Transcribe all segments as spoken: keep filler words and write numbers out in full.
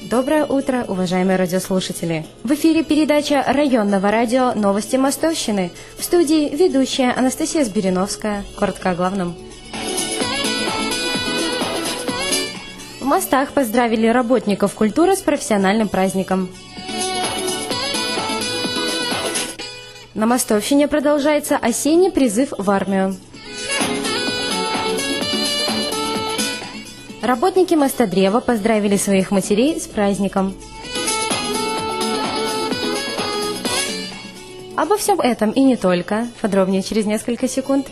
Доброе утро, уважаемые радиослушатели! В эфире передача районного радио «Новости Мостовщины». В студии ведущая Анастасия Сбириновская. Коротко о главном. В Мостах поздравили работников культуры с профессиональным праздником. На Мостовщине продолжается осенний призыв в армию. Работники Мостодрева поздравили своих матерей с праздником. Обо всем этом и не только. Подробнее через несколько секунд.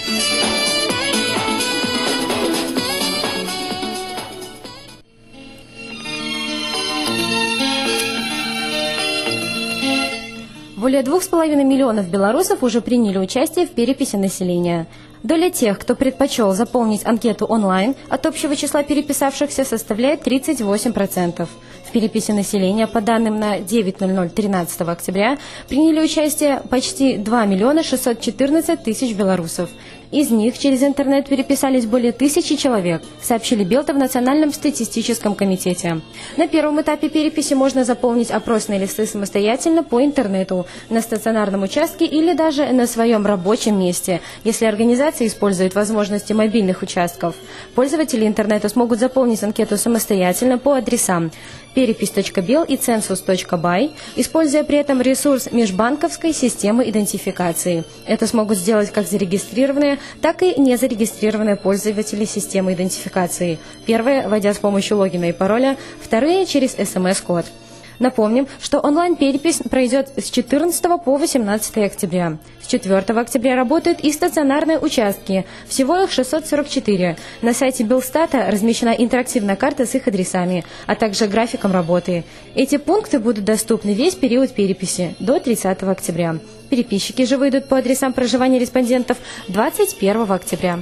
Более двух с половиной миллионов белорусов уже приняли участие в переписи населения. Доля тех, кто предпочел заполнить анкету онлайн, от общего числа переписавшихся составляет тридцать восемь процентов. В переписи населения, по данным на девять ноль ноль тринадцатого октября, приняли участие почти два миллиона шестьсот четырнадцать тысяч белорусов. Из них через интернет переписались более тысячи человек, сообщили Белта в Национальном статистическом комитете. На первом этапе переписи можно заполнить опросные листы самостоятельно по интернету, на стационарном участке или даже на своем рабочем месте, если организация использует возможности мобильных участков. Пользователи интернета смогут заполнить анкету самостоятельно по адресам перепись точка бел и ценсус точка бай, используя при этом ресурс межбанковской системы идентификации. Это смогут сделать как зарегистрированные, так и незарегистрированные пользователи системы идентификации. Первые, вводя с помощью логина и пароля, вторые через эс эм эс-код. Напомним, что онлайн-перепись пройдет с четырнадцатого по восемнадцатое октября. С четвёртого октября работают и стационарные участки. Всего их шестьсот сорок четыре. На сайте Белстата размещена интерактивная карта с их адресами, а также графиком работы. Эти пункты будут доступны весь период переписи до тридцатого октября. Переписчики же выйдут по адресам проживания респондентов двадцать первого октября.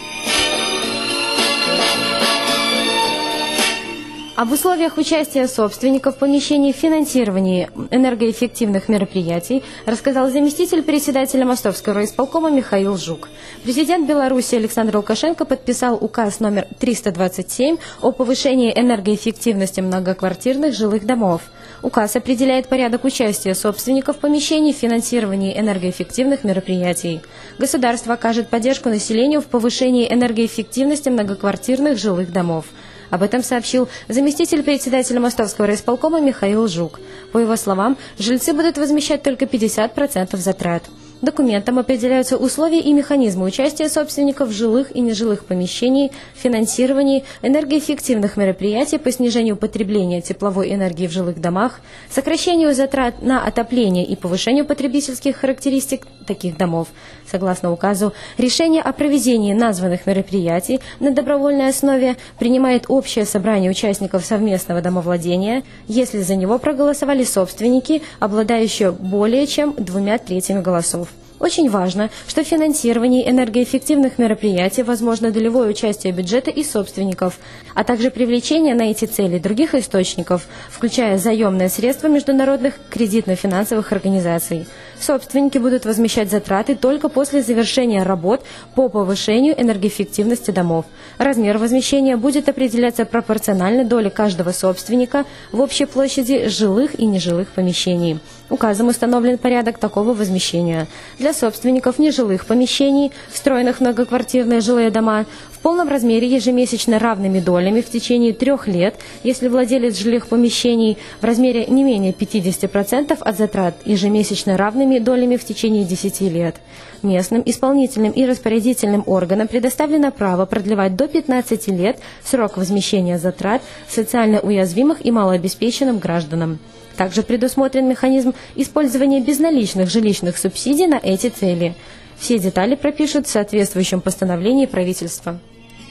Об условиях участия собственников помещений в финансировании энергоэффективных мероприятий рассказал заместитель председателя Мостовского райисполкома Михаил Жук. Президент Беларуси Александр Лукашенко подписал указ номер триста двадцать семь о повышении энергоэффективности многоквартирных жилых домов. Указ определяет порядок участия собственников помещений в финансировании энергоэффективных мероприятий. Государство окажет поддержку населению в повышении энергоэффективности многоквартирных жилых домов. Об этом сообщил заместитель председателя Мостовского райисполкома Михаил Жук. По его словам, жильцы будут возмещать только пятьдесят процентов затрат. Документом определяются условия и механизмы участия собственников жилых и нежилых помещений в финансировании энергоэффективных мероприятий по снижению потребления тепловой энергии в жилых домах, сокращению затрат на отопление и повышению потребительских характеристик таких домов. Согласно указу, решение о проведении названных мероприятий на добровольной основе принимает общее собрание участников совместного домовладения, если за него проголосовали собственники, обладающие более чем двумя третьими голосов. Очень важно, что в финансировании энергоэффективных мероприятий возможно долевое участие бюджета и собственников, а также привлечение на эти цели других источников, включая заемные средства международных кредитно-финансовых организаций. Собственники будут возмещать затраты только после завершения работ по повышению энергоэффективности домов. Размер возмещения будет определяться пропорционально доле каждого собственника в общей площади жилых и нежилых помещений. Указом установлен порядок такого возмещения. Для собственников нежилых помещений, встроенных в многоквартирные жилые дома, в полном размере ежемесячно равными долями в течение трех лет, если владелец жилых помещений в размере не менее пятидесяти процентов от затрат, ежемесячно равными долями в течение десяти лет. Местным исполнительным и распорядительным органам предоставлено право продлевать до пятнадцати лет срок возмещения затрат социально уязвимых и малообеспеченным гражданам. Также предусмотрен механизм использования безналичных жилищных субсидий на эти цели. Все детали пропишут в соответствующем постановлении правительства.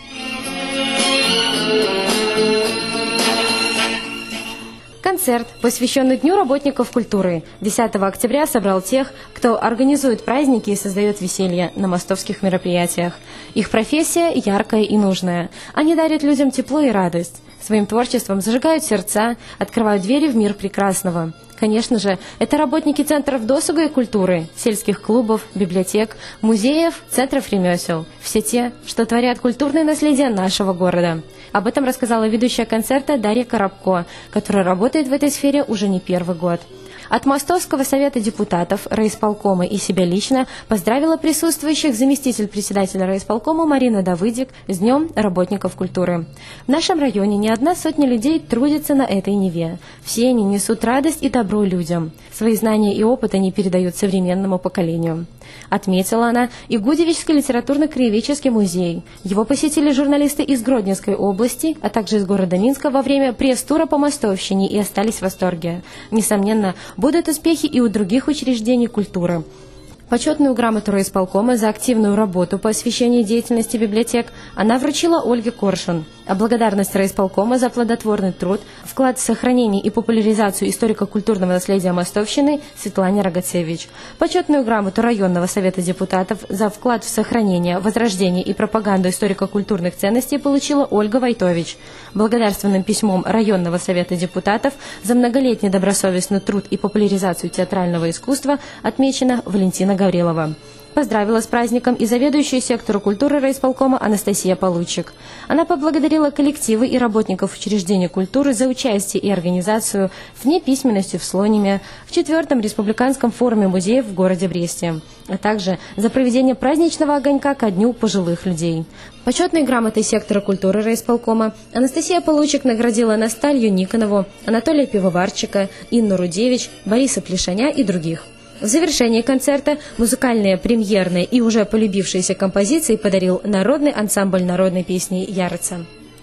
Концерт, посвященный Дню работников культуры, десятого октября собрал тех, кто организует праздники и создает веселье на мостовских мероприятиях. Их профессия яркая и нужная. Они дарят людям тепло и радость. Своим творчеством зажигают сердца, открывают двери в мир прекрасного. Конечно же, это работники центров досуга и культуры, сельских клубов, библиотек, музеев, центров ремесел. Все те, что творят культурное наследие нашего города. Об этом рассказала ведущая концерта Дарья Коробко, которая работает в этой сфере уже не первый год. От Мостовского совета депутатов, райисполкома и себя лично поздравила присутствующих заместитель председателя райисполкома Марина Давыдик с Днем работников культуры. В нашем районе не одна сотня людей трудится на этой ниве. Все они несут радость и добро людям. Свои знания и опыт они передают современному поколению. Отметила она и Гудевичский литературно-краеведческий музей. Его посетили журналисты из Гродненской области, а также из города Минска во время пресс-тура по Мостовщине и остались в восторге. Несомненно, будут успехи и у других учреждений культуры. Почетную грамоту райисполкома за активную работу по освещению деятельности библиотек она вручила Ольге Коршун, а благодарность райисполкома за плодотворный труд, вклад в сохранение и популяризацию историко-культурного наследия Мостовщины Светлане Рогацевич. Почетную грамоту районного совета депутатов за вклад в сохранение, возрождение и пропаганду историко-культурных ценностей получила Ольга Войтович. Благодарственным письмом районного совета депутатов за многолетний добросовестный труд и популяризацию театрального искусства отмечена Валентина Гаврилова. Поздравила с праздником и заведующую сектору культуры райисполкома Анастасия Получик. Она поблагодарила коллективы и работников учреждений культуры за участие и организацию в Дне письменности в Слониме, в четвертом республиканском форуме музеев в городе Бресте, а также за проведение праздничного огонька ко Дню пожилых людей. Почетной грамотой сектора культуры райисполкома Анастасия Получик наградила Насталью Никонову, Анатолия Пивоварчика, Инну Рудевич, Бориса Плешаня и других. В завершении концерта музыкальные, премьерные и уже полюбившиеся композиции подарил народный ансамбль народной песни «Ярица».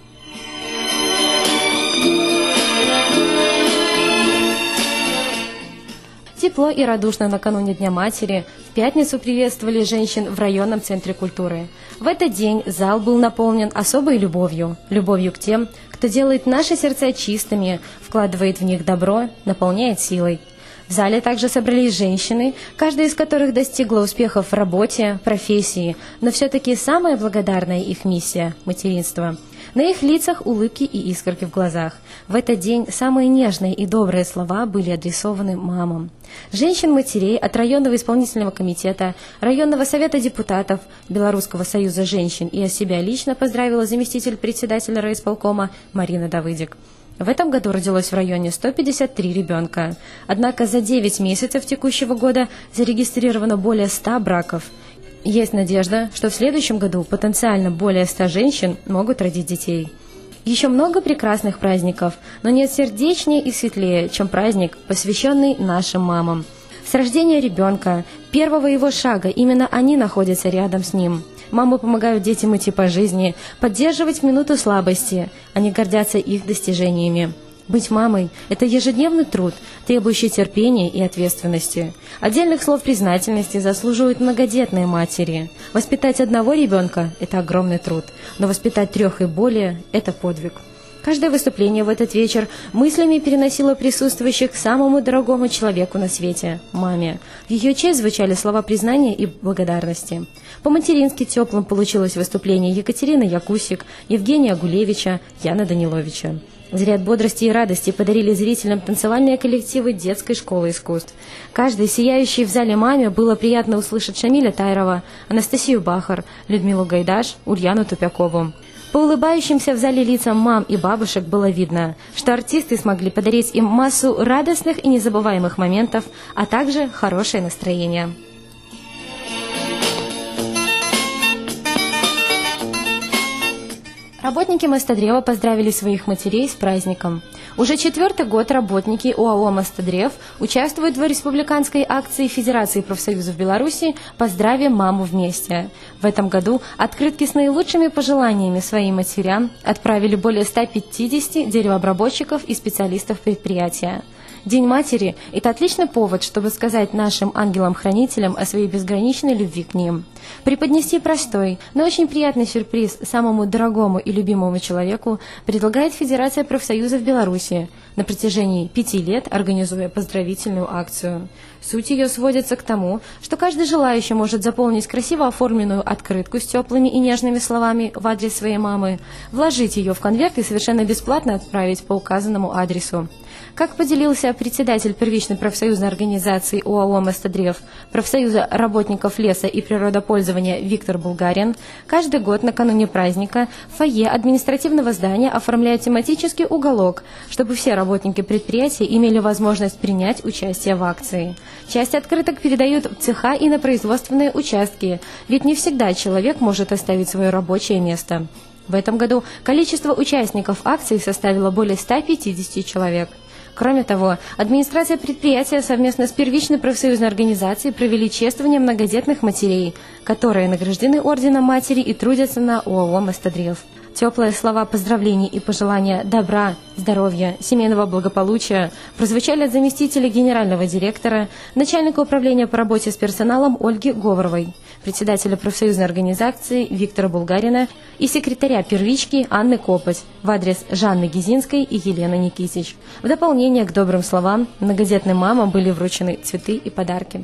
Тепло и радушно накануне Дня матери в пятницу приветствовали женщин в районном центре культуры. В этот день зал был наполнен особой любовью. Любовью к тем, кто делает наши сердца чистыми, вкладывает в них добро, наполняет силой. В зале также собрались женщины, каждая из которых достигла успехов в работе, профессии, но все-таки самая благодарная их миссия – материнство. На их лицах улыбки и искорки в глазах. В этот день самые нежные и добрые слова были адресованы мамам. Женщин-матерей от районного исполнительного комитета, районного совета депутатов, Белорусского союза женщин и от себя лично поздравила заместитель председателя райисполкома Марина Давыдик. В этом году родилось в районе сто пятьдесят три ребенка. Однако за девять месяцев текущего года зарегистрировано более ста браков. Есть надежда, что в следующем году потенциально более ста женщин могут родить детей. Еще много прекрасных праздников, но нет сердечнее и светлее, чем праздник, посвященный нашим мамам. С рождения ребенка, первого его шага, именно они находятся рядом с ним. Мамы помогают детям идти по жизни, поддерживать в минуту слабости. Они гордятся их достижениями. Быть мамой – это ежедневный труд, требующий терпения и ответственности. Отдельных слов признательности заслуживают многодетные матери. Воспитать одного ребенка – это огромный труд, но воспитать трех и более – это подвиг. Каждое выступление в этот вечер мыслями переносило присутствующих к самому дорогому человеку на свете – маме. В ее честь звучали слова признания и благодарности. По-матерински теплым получилось выступление Екатерины Якусик, Евгения Гулевича, Яна Даниловича. Заряд бодрости и радости подарили зрителям танцевальные коллективы детской школы искусств. Каждой сияющей в зале маме было приятно услышать Шамиля Тайрова, Анастасию Бахар, Людмилу Гайдаш, Ульяну Тупякову. По улыбающимся в зале лицам мам и бабушек было видно, что артисты смогли подарить им массу радостных и незабываемых моментов, а также хорошее настроение. Работники Мостодрева поздравили своих матерей с праздником. Уже четвертый год работники ОАО «Мостодрев» участвуют в республиканской акции Федерации профсоюзов Беларуси «Поздравим маму вместе». В этом году открытки с наилучшими пожеланиями своим матерям отправили более ста пятидесяти деревообработчиков и специалистов предприятия. День матери – это отличный повод, чтобы сказать нашим ангелам-хранителям о своей безграничной любви к ним. Преподнести простой, но очень приятный сюрприз самому дорогому и любимому человеку предлагает Федерация профсоюзов Беларуси, на протяжении пяти лет организуя поздравительную акцию. Суть ее сводится к тому, что каждый желающий может заполнить красиво оформленную открытку с теплыми и нежными словами в адрес своей мамы, вложить ее в конверт и совершенно бесплатно отправить по указанному адресу. Как поделился председатель первичной профсоюзной организации ОАО «Мостодрев» профсоюза работников леса и природопользования Виктор Булгарин, каждый год накануне праздника в фойе административного здания оформляют тематический уголок, чтобы все работники предприятия имели возможность принять участие в акции. Часть открыток передают в цеха и на производственные участки, ведь не всегда человек может оставить свое рабочее место. В этом году количество участников акции составило более ста пятидесяти человек. Кроме того, администрация предприятия совместно с первичной профсоюзной организацией провели чествование многодетных матерей, которые награждены орденом матери и трудятся на ОАО «Мостодрев». Теплые слова поздравлений и пожелания добра, здоровья, семейного благополучия прозвучали от заместителя генерального директора, начальника управления по работе с персоналом Ольги Говоровой, председателя профсоюзной организации Виктора Булгарина и секретаря первички Анны Копоть в адрес Жанны Гизинской и Елены Никитич. В дополнение к добрым словам многодетным мамам были вручены цветы и подарки.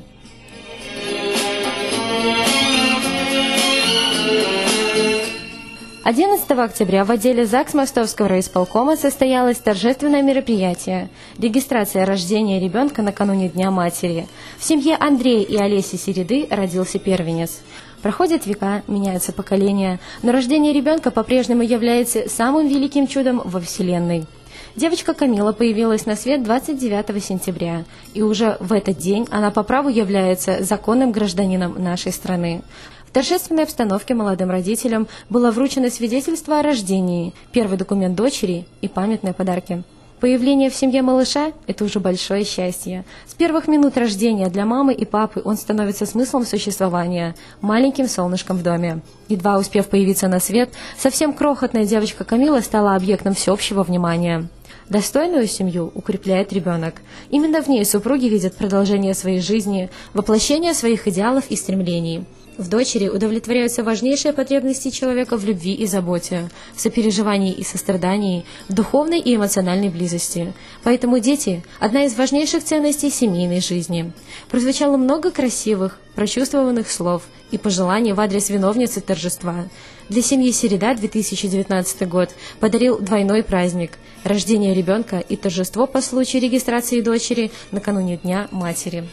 одиннадцатого октября в отделе ЗАГС Мостовского райисполкома состоялось торжественное мероприятие – регистрация рождения ребенка накануне Дня матери. В семье Андрея и Олеси Середы родился первенец. Проходят века, меняются поколения, но рождение ребенка по-прежнему является самым великим чудом во Вселенной. Девочка Камила появилась на свет двадцать девятого сентября, и уже в этот день она по праву является законным гражданином нашей страны. В торжественной обстановке молодым родителям было вручено свидетельство о рождении, первый документ дочери и памятные подарки. Появление в семье малыша – это уже большое счастье. С первых минут рождения для мамы и папы он становится смыслом существования, маленьким солнышком в доме. Едва успев появиться на свет, совсем крохотная девочка Камила стала объектом всеобщего внимания. Достойную семью укрепляет ребенок. Именно в ней супруги видят продолжение своей жизни, воплощение своих идеалов и стремлений. В дочери удовлетворяются важнейшие потребности человека в любви и заботе, в сопереживании и сострадании, в духовной и эмоциональной близости. Поэтому дети – одна из важнейших ценностей семейной жизни. Прозвучало много красивых, прочувствованных слов и пожеланий в адрес виновницы торжества. Для семьи Середа две тысячи девятнадцатый год подарил двойной праздник – рождение ребенка и торжество по случаю регистрации дочери накануне Дня матери.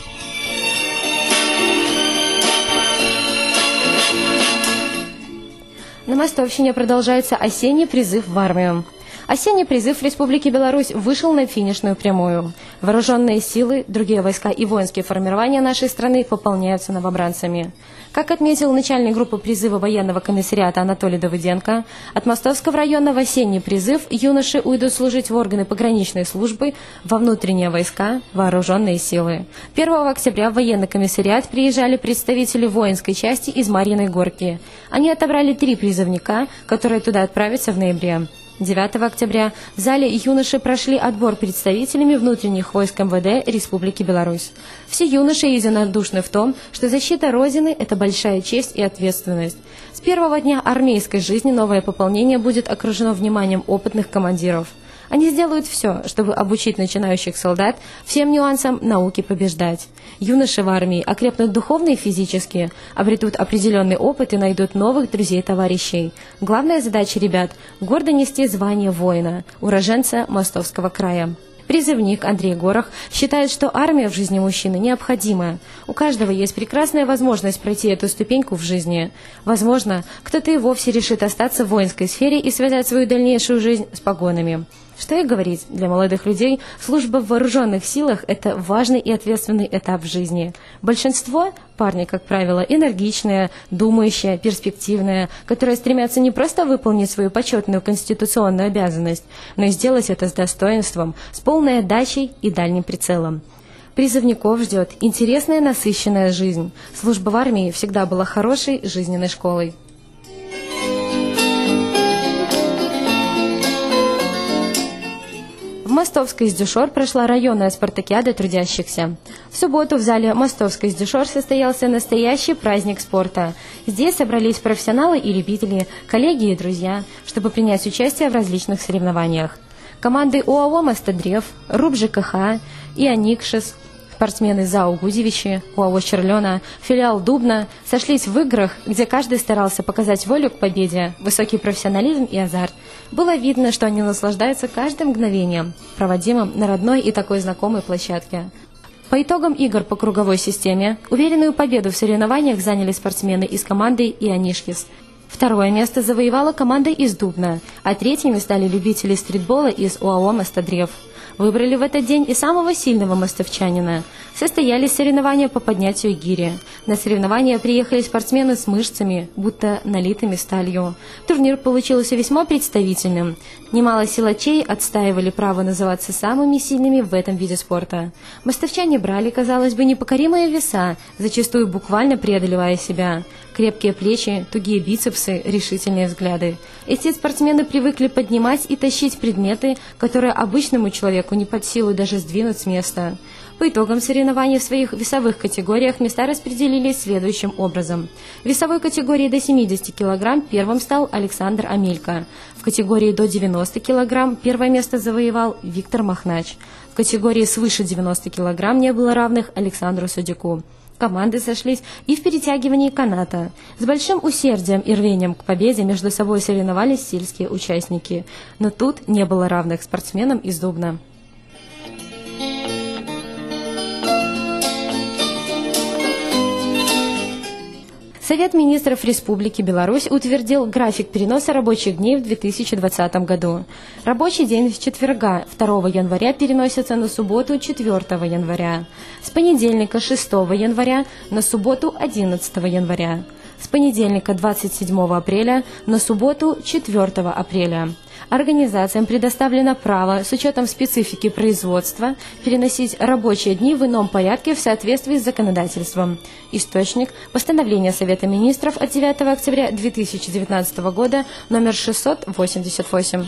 На Мостовщине продолжается осенний призыв в армию. Осенний призыв в Республике Беларусь вышел на финишную прямую. Вооруженные силы, другие войска и воинские формирования нашей страны пополняются новобранцами. Как отметил начальник группы призыва военного комиссариата Анатолий Давыденко, от Мостовского района в осенний призыв юноши уйдут служить в органы пограничной службы, во внутренние войска, вооруженные силы. первого октября в военный комиссариат приезжали представители воинской части из Марьиной Горки. Они отобрали три призывника, которые туда отправятся в ноябре. девятого октября в зале юноши прошли отбор представителями внутренних войск эм вэ дэ Республики Беларусь. Все юноши единодушны в том, что защита Родины – это большая честь и ответственность. С первого дня армейской жизни новое пополнение будет окружено вниманием опытных командиров. Они сделают все, чтобы обучить начинающих солдат всем нюансам науки побеждать. Юноши в армии окрепнут духовно и физически, обретут определенный опыт и найдут новых друзей-товарищей. Главная задача ребят – гордо нести звание воина, уроженца Мостовского края. Призывник Андрей Горох считает, что армия в жизни мужчины необходима. У каждого есть прекрасная возможность пройти эту ступеньку в жизни. Возможно, кто-то и вовсе решит остаться в воинской сфере и связать свою дальнейшую жизнь с погонами. Что и говорить, для молодых людей служба в вооруженных силах – это важный и ответственный этап в жизни. Большинство парни, как правило, энергичные, думающие, перспективные, которые стремятся не просто выполнить свою почетную конституционную обязанность, но и сделать это с достоинством, с полной отдачей и дальним прицелом. Призывников ждет интересная, насыщенная жизнь. Служба в армии всегда была хорошей жизненной школой. В Мостовской Издюшор прошла районная спартакиада трудящихся. В субботу в зале Мостовской Издюшор состоялся настоящий праздник спорта. Здесь собрались профессионалы и любители, коллеги и друзья, чтобы принять участие в различных соревнованиях. Команды ОАО «Мостодрев», РУП ЖКХ и АНИКШИС, в Спортсмены ЗАО «Гузевичи», ОАО «Черлена», филиал «Дубна» сошлись в играх, где каждый старался показать волю к победе, высокий профессионализм и азарт. Было видно, что они наслаждаются каждым мгновением, проводимым на родной и такой знакомой площадке. По итогам игр по круговой системе уверенную победу в соревнованиях заняли спортсмены из команды «Ионишкис». Второе место завоевала команда из Дубна, а третьими стали любители стритбола из ОАО «Мостодрев». Выбрали в этот день и самого сильного мостовчанина. Состоялись соревнования по поднятию гири. На соревнования приехали спортсмены с мышцами, будто налитыми сталью. Турнир получился весьма представительным. Немало силачей отстаивали право называться самыми сильными в этом виде спорта. Мостовчане брали, казалось бы, непокоримые веса, зачастую буквально преодолевая себя. Крепкие плечи, тугие бицепсы, решительные взгляды. Эти спортсмены привыкли поднимать и тащить предметы, которые обычному человеку не под силу даже сдвинуть с места. По итогам соревнований в своих весовых категориях места распределились следующим образом. В весовой категории до семидесяти килограмм первым стал Александр Амелько. В категории до девяноста килограмм первое место завоевал Виктор Махнач. В категории свыше девяноста килограмм не было равных Александру Судяку. Команды сошлись и в перетягивании каната. С большим усердием и рвением к победе между собой соревновались сельские участники. Но тут не было равных спортсменам из Дубна. Совет министров Республики Беларусь утвердил график переноса рабочих дней в две тысячи двадцатом году. Рабочий день с четверга второго января переносится на субботу четвёртого января, с понедельника шестого января на субботу одиннадцатого января, с понедельника двадцать седьмого апреля на субботу четвёртого апреля. Организациям предоставлено право, с учетом специфики производства, переносить рабочие дни в ином порядке в соответствии с законодательством. Источник – постановление Совета министров от девятого октября две тысячи девятнадцатого года, номер шестьсот восемьдесят восемь.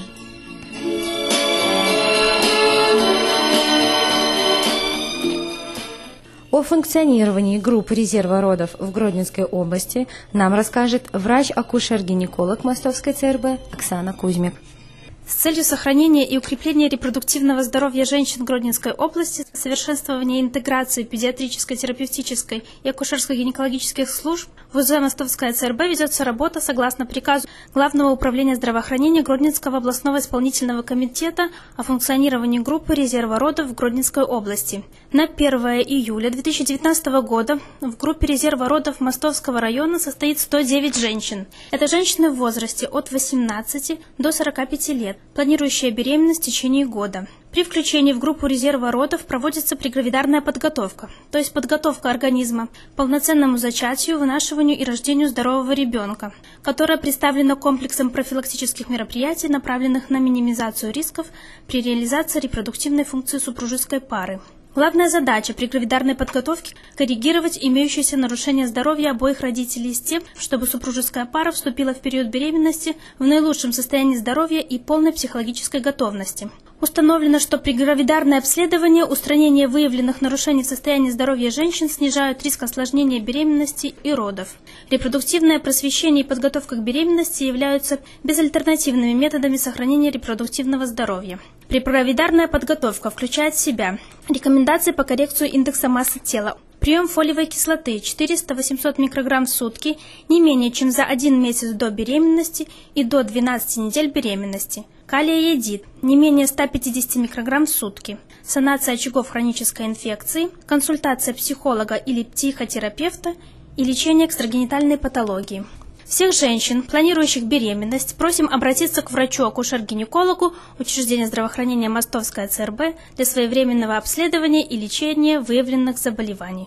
О функционировании групп резерва родов в Гродненской области нам расскажет врач-акушер-гинеколог Мостовской ЦРБ Оксана Кузьмик. С целью сохранения и укрепления репродуктивного здоровья женщин Гродненской области, совершенствования интеграции педиатрической, терапевтической и акушерско-гинекологических служб в УЗ Мостовская ЦРБ ведется работа согласно приказу Главного управления здравоохранения Гродненского областного исполнительного комитета о функционировании группы резерва родов в Гродненской области. На первое июля две тысячи девятнадцатого года в группе резерва родов Мостовского района состоит сто девять женщин. Это женщины в возрасте от восемнадцати до сорока пяти лет, планирующая беременность в течение года. При включении в группу резерва родов проводится прегравидарная подготовка, то есть подготовка организма к полноценному зачатию, вынашиванию и рождению здорового ребенка, которая представлена комплексом профилактических мероприятий, направленных на минимизацию рисков при реализации репродуктивной функции супружеской пары. Главная задача прегравидарной подготовки – коррегировать имеющиеся нарушения здоровья обоих родителей с тем, чтобы супружеская пара вступила в период беременности в наилучшем состоянии здоровья и полной психологической готовности. Установлено, что прегравидарное обследование, устранение выявленных нарушений в состоянии здоровья женщин снижают риск осложнения беременности и родов. Репродуктивное просвещение и подготовка к беременности являются безальтернативными методами сохранения репродуктивного здоровья. Прегравидарная подготовка включает в себя рекомендации по коррекции индекса массы тела, прием фолиевой кислоты четыреста-восемьсот микрограмм в сутки не менее чем за один месяц до беременности и до двенадцати недель беременности, калий-йодид не менее ста пятидесяти микрограмм в сутки, санация очагов хронической инфекции, консультация психолога или психотерапевта и лечение экстрагенитальной патологии. Всех женщин, планирующих беременность, просим обратиться к врачу-акушер-гинекологу учреждения здравоохранения Мостовская ЦРБ для своевременного обследования и лечения выявленных заболеваний.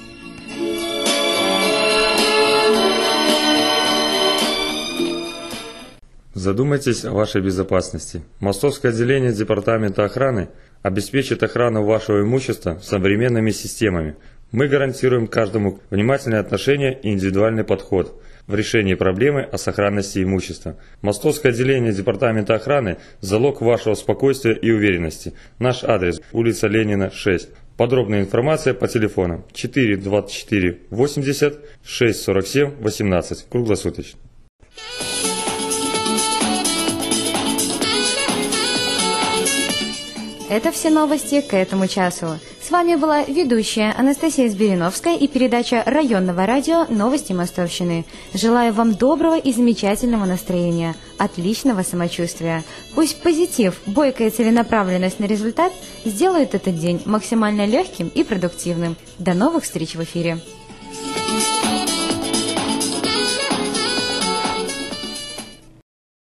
Задумайтесь о вашей безопасности. Мостовское отделение Департамента охраны обеспечит охрану вашего имущества современными системами. Мы гарантируем каждому внимательное отношение и индивидуальный подход в решении проблемы о сохранности имущества. Мостовское отделение Департамента охраны – залог вашего спокойствия и уверенности. Наш адрес – улица Ленина, шесть. Подробная информация по телефонам четыре двадцать четыре восемьдесят шесть сорок семь восемнадцать. Круглосуточно. Это все новости к этому часу. С вами была ведущая Анастасия Збириновская и передача районного радио «Новости Мостовщины». Желаю вам доброго и замечательного настроения, отличного самочувствия. Пусть позитив, бойкая целенаправленность на результат сделают этот день максимально легким и продуктивным. До новых встреч в эфире!